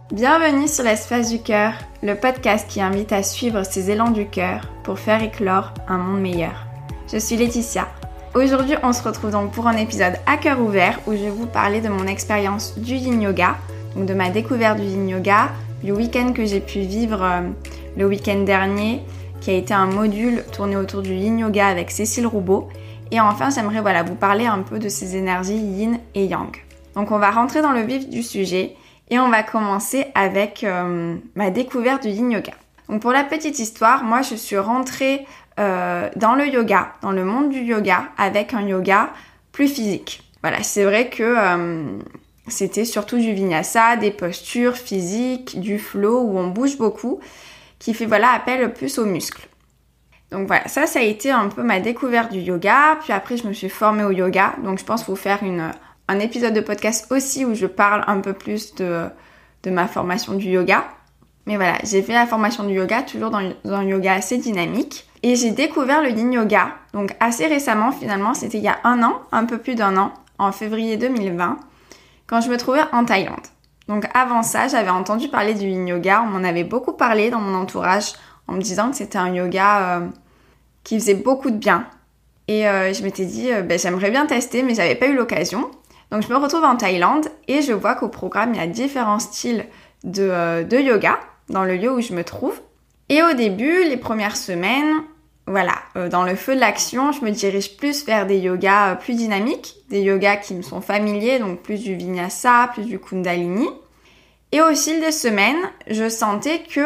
Bienvenue sur l'Espace du Cœur, le podcast qui invite à suivre ses élans du cœur pour faire éclore un monde meilleur. Je suis Laetitia. Aujourd'hui, on se retrouve donc pour un épisode à cœur ouvert où je vais vous parler de mon expérience du Yin Yoga, donc de ma découverte du Yin Yoga, du week-end que j'ai pu vivre le week-end dernier, qui a été un module tourné autour du Yin Yoga avec Cécile Roubaud. Et enfin, j'aimerais vous parler un peu de ces énergies Yin et Yang. Donc on va rentrer dans le vif du sujet et on va commencer avec ma découverte du Yin Yoga. Donc pour la petite histoire, moi je suis rentrée dans le yoga, dans le monde du yoga, avec un yoga plus physique. Voilà, c'est vrai que c'était surtout du vinyasa, des postures physiques, du flow où on bouge beaucoup, qui fait appel plus aux muscles. Donc voilà, ça a été un peu ma découverte du yoga. Puis après, je me suis formée au yoga. Donc je pense vous faire un épisode de podcast aussi où je parle un peu plus de ma formation du yoga. Mais voilà, j'ai fait la formation du yoga, toujours dans un yoga assez dynamique. Et j'ai découvert le Yin Yoga, donc assez récemment finalement, c'était il y a un peu plus d'un an, en février 2020, quand je me trouvais en Thaïlande. Donc avant ça, j'avais entendu parler du Yin Yoga, on m'en avait beaucoup parlé dans mon entourage, en me disant que c'était un yoga qui faisait beaucoup de bien. Et je m'étais dit, j'aimerais bien tester, mais j'avais pas eu l'occasion. Donc je me retrouve en Thaïlande et je vois qu'au programme, il y a différents styles de yoga dans le lieu où je me trouve. Et au début, les premières semaines, dans le feu de l'action, je me dirige plus vers des yogas plus dynamiques, des yogas qui me sont familiers, donc plus du vinyasa, plus du kundalini. Et au fil des semaines, je sentais que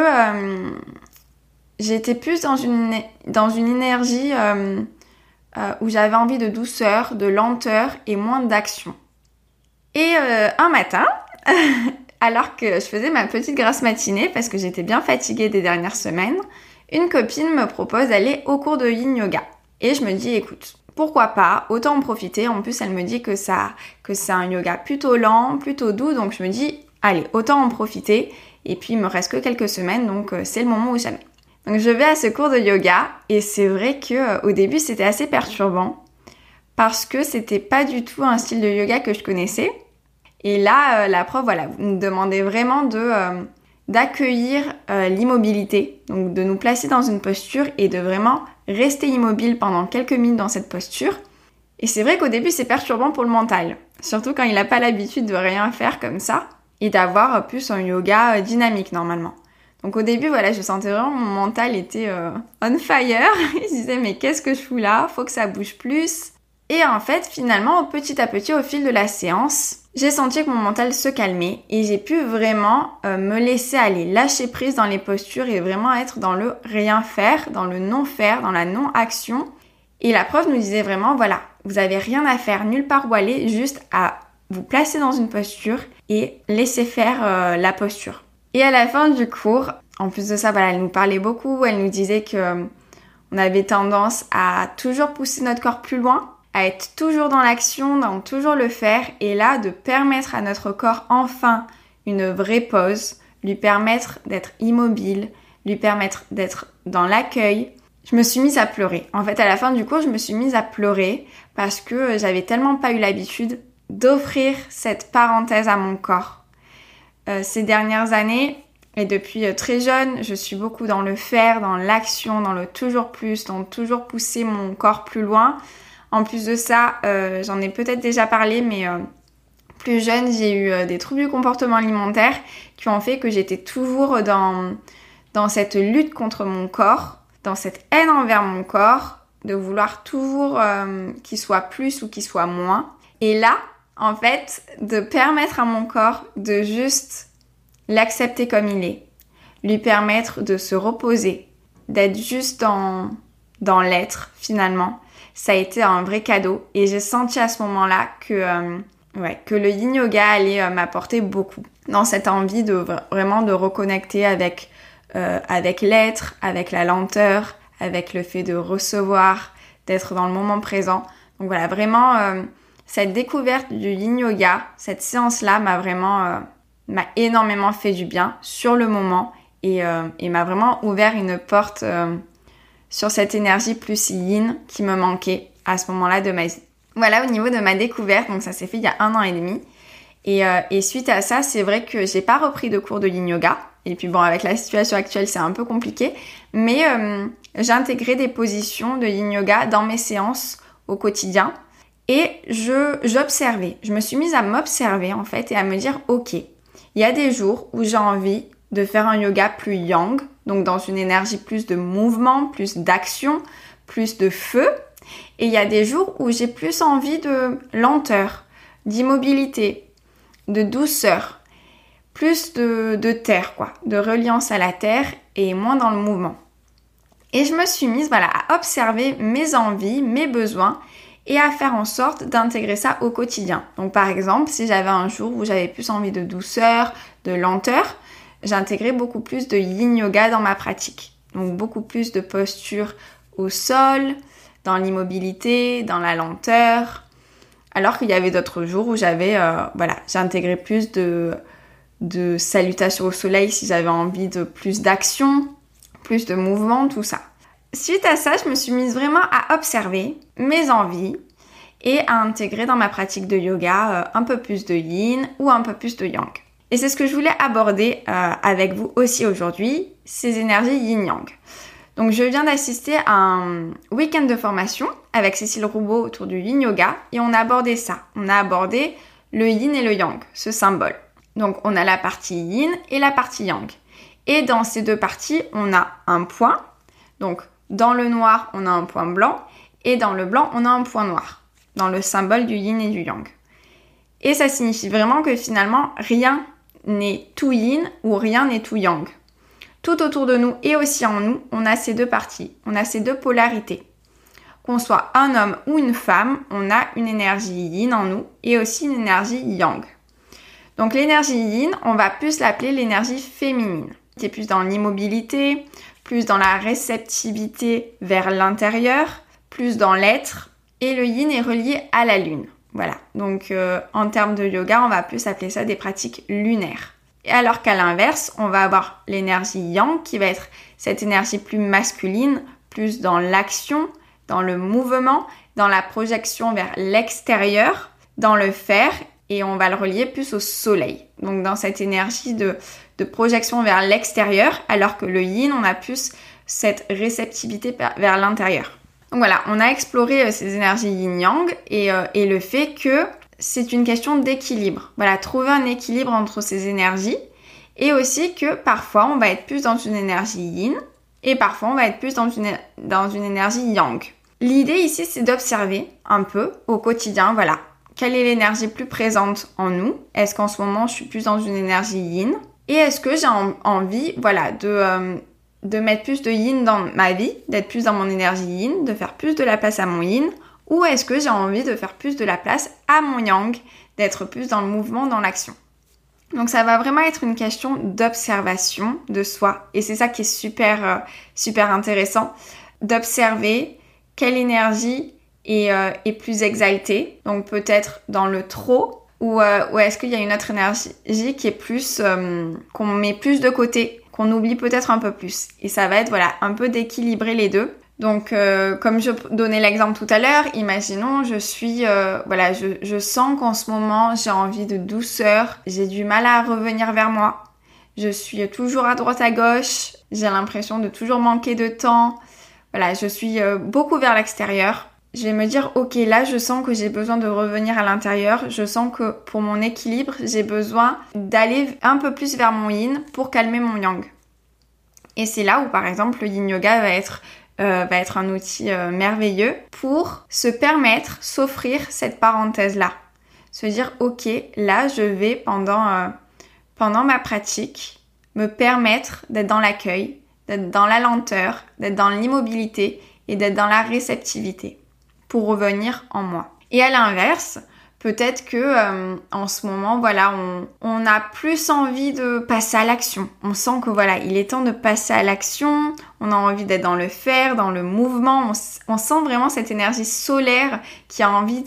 j'étais plus dans une énergie où j'avais envie de douceur, de lenteur et moins d'action. Et un matin, alors que je faisais ma petite grasse matinée parce que j'étais bien fatiguée des dernières semaines, une copine me propose d'aller au cours de Yin Yoga. Et je me dis, écoute, pourquoi pas, autant en profiter. En plus, elle me dit que c'est un yoga plutôt lent, plutôt doux, donc je me dis, allez, autant en profiter. Et puis, il me reste que quelques semaines, donc c'est le moment ou jamais. Donc je vais à ce cours de yoga et c'est vrai que au début c'était assez perturbant parce que c'était pas du tout un style de yoga que je connaissais. Et là la prof nous demandait vraiment d'accueillir l'immobilité, donc de nous placer dans une posture et de vraiment rester immobile pendant quelques minutes dans cette posture. Et c'est vrai qu'au début c'est perturbant pour le mental, surtout quand il n'a pas l'habitude de rien faire comme ça et d'avoir plus un yoga dynamique normalement. Donc au début, je sentais vraiment mon mental était on fire. Je disais mais qu'est-ce que je fous là ? Faut que ça bouge plus. Et en fait, finalement, petit à petit, au fil de la séance, j'ai senti que mon mental se calmait et j'ai pu vraiment me laisser aller, lâcher prise dans les postures et vraiment être dans le rien faire, dans le non-faire, dans la non-action. Et la prof nous disait vraiment, vous avez rien à faire, nulle part où aller, juste à vous placer dans une posture et laisser faire la posture. Et à la fin du cours, en plus de ça, elle nous parlait beaucoup, elle nous disait que on avait tendance à toujours pousser notre corps plus loin, à être toujours dans l'action, dans toujours le faire, et là, de permettre à notre corps enfin une vraie pause, lui permettre d'être immobile, lui permettre d'être dans l'accueil. Je me suis mise à pleurer. En fait, à la fin du cours, je me suis mise à pleurer parce que j'avais tellement pas eu l'habitude d'offrir cette parenthèse à mon corps. Ces dernières années, et depuis très jeune, je suis beaucoup dans le faire, dans l'action, dans le toujours plus, dans toujours pousser mon corps plus loin. En plus de ça, j'en ai peut-être déjà parlé, mais plus jeune, j'ai eu des troubles du comportement alimentaire qui ont fait que j'étais toujours dans cette lutte contre mon corps, dans cette haine envers mon corps, de vouloir toujours qu'il soit plus ou qu'il soit moins. Et là, en fait, de permettre à mon corps de juste l'accepter comme il est, lui permettre de se reposer, d'être juste dans l'être finalement, ça a été un vrai cadeau. Et j'ai senti à ce moment-là que le Yin Yoga allait m'apporter beaucoup dans cette envie de vraiment de reconnecter avec l'être, avec la lenteur, avec le fait de recevoir, d'être dans le moment présent. Donc vraiment... cette découverte du Yin Yoga, cette séance-là m'a énormément fait du bien sur le moment et m'a vraiment ouvert une porte sur cette énergie plus Yin qui me manquait à ce moment-là de ma vie. Voilà au niveau de ma découverte, donc ça s'est fait il y a 1 an et demi. Et suite à ça, c'est vrai que j'ai pas repris de cours de yin yoga. Et puis bon, avec la situation actuelle, c'est un peu compliqué. Mais j'ai intégré des positions de yin yoga dans mes séances au quotidien. Et j'observais. Je me suis mise à m'observer en fait et à me dire, ok, il y a des jours où j'ai envie de faire un yoga plus yang, donc dans une énergie plus de mouvement, plus d'action, plus de feu. Et il y a des jours où j'ai plus envie de lenteur, d'immobilité, de douceur, plus de terre, quoi, de reliance à la terre et moins dans le mouvement. Et je me suis mise, à observer mes envies, mes besoins et à faire en sorte d'intégrer ça au quotidien. Donc par exemple, si j'avais un jour où j'avais plus envie de douceur, de lenteur, j'intégrais beaucoup plus de yin yoga dans ma pratique. Donc beaucoup plus de posture au sol, dans l'immobilité, dans la lenteur. Alors qu'il y avait d'autres jours où j'intégrais plus de salutations au soleil si j'avais envie de plus d'action, plus de mouvement, tout ça. Suite à ça, je me suis mise vraiment à observer mes envies et à intégrer dans ma pratique de yoga un peu plus de yin ou un peu plus de yang. Et c'est ce que je voulais aborder avec vous aussi aujourd'hui, ces énergies yin-yang. Donc je viens d'assister à un week-end de formation avec Cécile Roubaud autour du yin yoga et on a abordé ça. On a abordé le yin et le yang, ce symbole. Donc on a la partie yin et la partie yang. Et dans ces deux parties, on a un point. Donc dans le noir, on a un point blanc et dans le blanc, on a un point noir, dans le symbole du yin et du yang. Et ça signifie vraiment que finalement, rien n'est tout yin ou rien n'est tout yang. Tout autour de nous et aussi en nous, on a ces deux parties, on a ces deux polarités. Qu'on soit un homme ou une femme, on a une énergie yin en nous et aussi une énergie yang. Donc l'énergie yin, on va plus l'appeler l'énergie féminine, qui est plus dans l'immobilité, plus dans la réceptivité vers l'intérieur, plus dans l'être. Et le yin est relié à la lune. Voilà, donc en termes de yoga, on va plus appeler ça des pratiques lunaires. Et alors qu'à l'inverse, on va avoir l'énergie yang qui va être cette énergie plus masculine, plus dans l'action, dans le mouvement, dans la projection vers l'extérieur, dans le faire, et on va le relier plus au soleil. Donc dans cette énergie de projection vers l'extérieur, alors que le yin, on a plus cette réceptivité vers l'intérieur. Donc voilà, on a exploré ces énergies yin-yang et le fait que c'est une question d'équilibre. Voilà, trouver un équilibre entre ces énergies et aussi que parfois on va être plus dans une énergie yin et parfois on va être plus dans une énergie yang. L'idée ici, c'est d'observer un peu au quotidien, voilà, quelle est l'énergie plus présente en nous. Est-ce qu'en ce moment, je suis plus dans une énergie yin? Et est-ce que j'ai envie, voilà, de mettre plus de yin dans ma vie, d'être plus dans mon énergie yin, de faire plus de la place à mon yin, ou est-ce que j'ai envie de faire plus de la place à mon yang, d'être plus dans le mouvement, dans l'action. Donc ça va vraiment être une question d'observation de soi, et c'est ça qui est super intéressant, d'observer quelle énergie est plus exaltée, donc peut-être dans le trop, ou est-ce qu'il y a une autre énergie qui est plus, qu'on met plus de côté, qu'on oublie peut-être un peu plus. Et ça va être, voilà, un peu d'équilibrer les deux. Donc, comme je donnais l'exemple tout à l'heure, imaginons, je sens qu'en ce moment, j'ai envie de douceur, j'ai du mal à revenir vers moi. Je suis toujours à droite à gauche, j'ai l'impression de toujours manquer de temps. Voilà, je suis beaucoup vers l'extérieur. Je vais me dire, ok, là, je sens que j'ai besoin de revenir à l'intérieur. Je sens que pour mon équilibre, j'ai besoin d'aller un peu plus vers mon yin pour calmer mon yang. Et c'est là où, par exemple, le yin yoga va être un outil merveilleux pour se permettre, s'offrir cette parenthèse-là. Se dire, ok, là, je vais, pendant ma pratique, me permettre d'être dans l'accueil, d'être dans la lenteur, d'être dans l'immobilité et d'être dans la réceptivité pour revenir en moi. Et à l'inverse, peut-être que en ce moment, voilà, on a plus envie de passer à l'action. On sent que voilà, il est temps de passer à l'action. On a envie d'être dans le faire, dans le mouvement. On sent vraiment cette énergie solaire qui a envie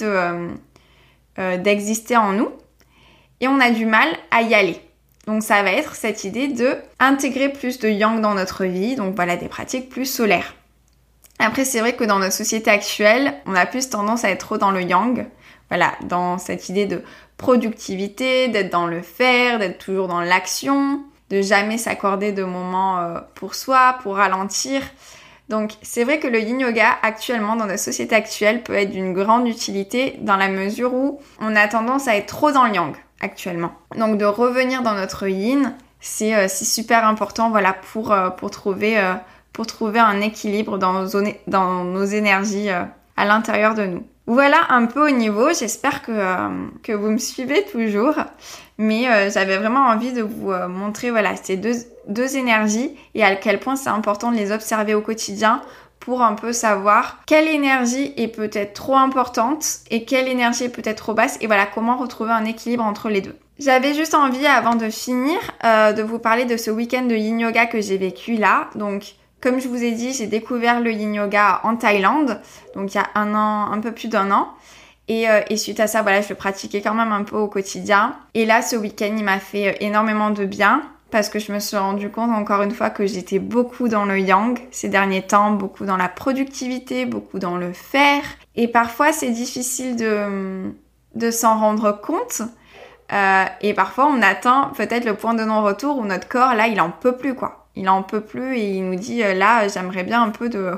d'exister en nous. Et on a du mal à y aller. Donc ça va être cette idée de intégrer plus de yang dans notre vie. Donc voilà, des pratiques plus solaires. Après, c'est vrai que dans notre société actuelle, on a plus tendance à être trop dans le yang. Voilà, dans cette idée de productivité, d'être dans le faire, d'être toujours dans l'action, de jamais s'accorder de moments pour soi, pour ralentir. Donc c'est vrai que le yin yoga actuellement dans notre société actuelle peut être d'une grande utilité dans la mesure où on a tendance à être trop dans le yang actuellement. Donc de revenir dans notre yin, c'est super important voilà pour trouver un équilibre dans nos énergies à l'intérieur de nous. Voilà un peu au niveau, j'espère que vous me suivez toujours, mais j'avais vraiment envie de vous montrer voilà ces deux énergies et à quel point c'est important de les observer au quotidien pour un peu savoir quelle énergie est peut-être trop importante et quelle énergie est peut-être trop basse et voilà comment retrouver un équilibre entre les deux. J'avais juste envie avant de finir de vous parler de ce week-end de yin yoga que j'ai vécu là, donc comme je vous ai dit, j'ai découvert le yin yoga en Thaïlande, donc il y a un peu plus d'un an. Et suite à ça, voilà, je le pratiquais quand même un peu au quotidien. Et là, ce week-end, il m'a fait énormément de bien parce que je me suis rendu compte encore une fois que j'étais beaucoup dans le yang ces derniers temps, beaucoup dans la productivité, beaucoup dans le faire. Et parfois, c'est difficile de s'en rendre compte. Et parfois, on atteint peut-être le point de non-retour où notre corps, là, il en peut plus, quoi. Il en peut plus et il nous dit là j'aimerais bien un peu de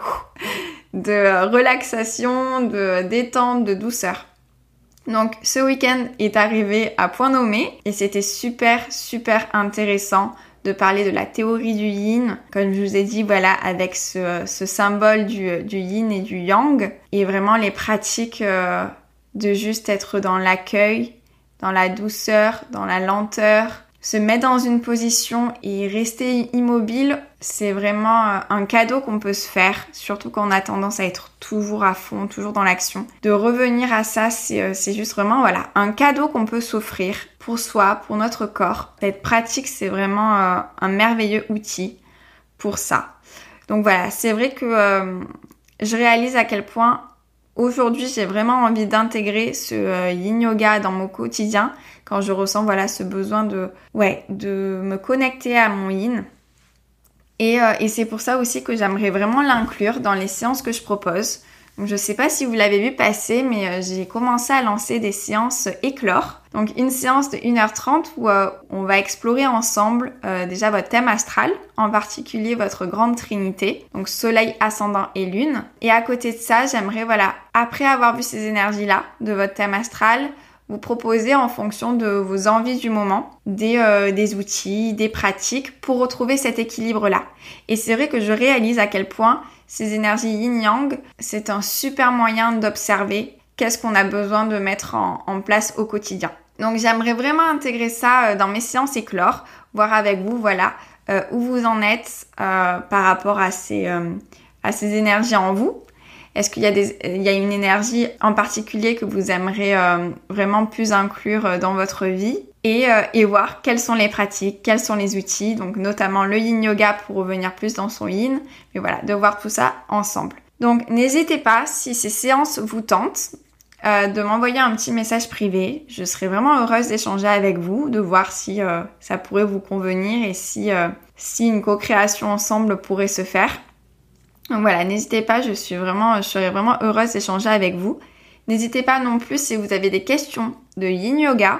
relaxation, de détente, de douceur. Donc ce week-end est arrivé à point nommé et c'était super intéressant de parler de la théorie du yin, comme je vous ai dit voilà avec ce symbole du yin et du yang et vraiment les pratiques de juste être dans l'accueil, dans la douceur, dans la lenteur. Se mettre dans une position et rester immobile, c'est vraiment un cadeau qu'on peut se faire, surtout quand on a tendance à être toujours à fond, toujours dans l'action. De revenir à ça, c'est juste vraiment voilà un cadeau qu'on peut s'offrir pour soi, pour notre corps. Cette pratique, c'est vraiment un merveilleux outil pour ça. Donc voilà, c'est vrai que je réalise à quel point aujourd'hui, j'ai vraiment envie d'intégrer ce yin yoga dans mon quotidien quand je ressens voilà ce besoin de me connecter à mon yin. Et c'est pour ça aussi que j'aimerais vraiment l'inclure dans les séances que je propose. Donc, je sais pas si vous l'avez vu passer, mais j'ai commencé à lancer des séances éclore. Donc une séance de 1h30 où on va explorer ensemble déjà votre thème astral, en particulier votre grande trinité, donc soleil, ascendant et lune. Et à côté de ça, j'aimerais voilà, après avoir vu ces énergies-là de votre thème astral, vous proposer en fonction de vos envies du moment des outils, des pratiques pour retrouver cet équilibre-là. Et c'est vrai que je réalise à quel point ces énergies yin-yang, c'est un super moyen d'observer qu'est-ce qu'on a besoin de mettre en place au quotidien. Donc j'aimerais vraiment intégrer ça dans mes séances éclore, voir avec vous voilà où vous en êtes par rapport à ces énergies en vous. Est-ce qu'il y a une énergie en particulier que vous aimeriez vraiment plus inclure dans votre vie et voir quelles sont les pratiques, quels sont les outils, donc notamment le yin yoga pour revenir plus dans son yin, mais voilà, de voir tout ça ensemble. Donc n'hésitez pas, si ces séances vous tentent, de m'envoyer un petit message privé. Je serais vraiment heureuse d'échanger avec vous, de voir si ça pourrait vous convenir et si une co-création ensemble pourrait se faire. Donc voilà, n'hésitez pas, je serais vraiment heureuse d'échanger avec vous. N'hésitez pas non plus si vous avez des questions de yin yoga,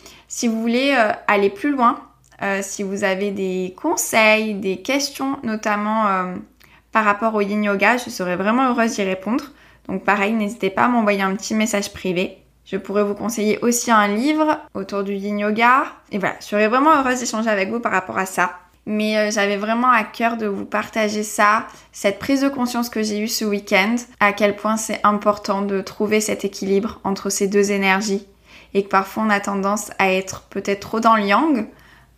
si vous voulez aller plus loin, si vous avez des conseils, des questions notamment par rapport au yin yoga, je serais vraiment heureuse d'y répondre. Donc pareil, n'hésitez pas à m'envoyer un petit message privé. Je pourrais vous conseiller aussi un livre autour du yin yoga. Et voilà, je serais vraiment heureuse d'échanger avec vous par rapport à ça. Mais j'avais vraiment à cœur de vous partager ça, cette prise de conscience que j'ai eue ce week-end, à quel point c'est important de trouver cet équilibre entre ces deux énergies et que parfois on a tendance à être peut-être trop dans le yang,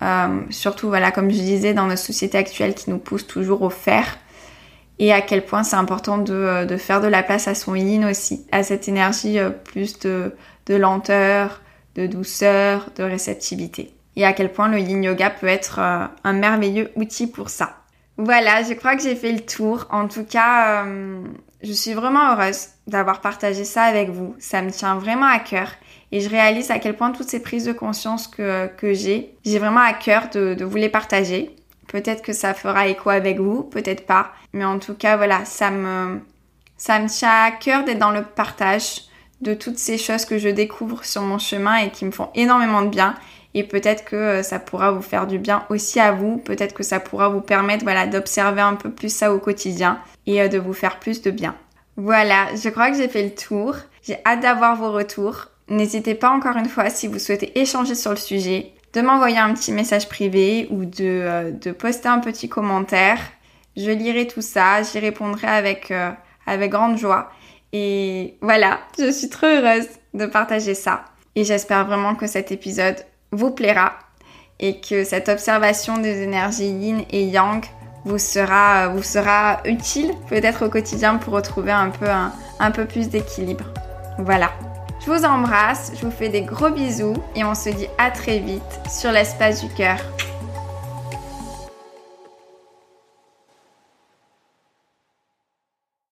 surtout voilà comme je disais dans notre société actuelle qui nous pousse toujours au faire et à quel point c'est important de faire de la place à son yin aussi, à cette énergie plus de lenteur, de douceur, de réceptivité. Et à quel point le yin yoga peut être un merveilleux outil pour ça. Voilà, je crois que j'ai fait le tour. En tout cas, je suis vraiment heureuse d'avoir partagé ça avec vous. Ça me tient vraiment à cœur. Et je réalise à quel point toutes ces prises de conscience que j'ai vraiment à cœur de vous les partager. Peut-être que ça fera écho avec vous, peut-être pas. Mais en tout cas, voilà, ça me tient à cœur d'être dans le partage, de toutes ces choses que je découvre sur mon chemin et qui me font énormément de bien. Et peut-être que ça pourra vous faire du bien aussi à vous. Peut-être que ça pourra vous permettre d'observer un peu plus ça au quotidien et de vous faire plus de bien. Voilà, je crois que j'ai fait le tour. J'ai hâte d'avoir vos retours. N'hésitez pas encore une fois si vous souhaitez échanger sur le sujet, de m'envoyer un petit message privé ou de poster un petit commentaire. Je lirai tout ça, j'y répondrai avec grande joie. Et voilà, je suis trop heureuse de partager ça. Et j'espère vraiment que cet épisode vous plaira et que cette observation des énergies yin et yang vous sera utile peut-être au quotidien pour retrouver un peu plus d'équilibre. Voilà. Je vous embrasse, je vous fais des gros bisous et on se dit à très vite sur l'espace du cœur.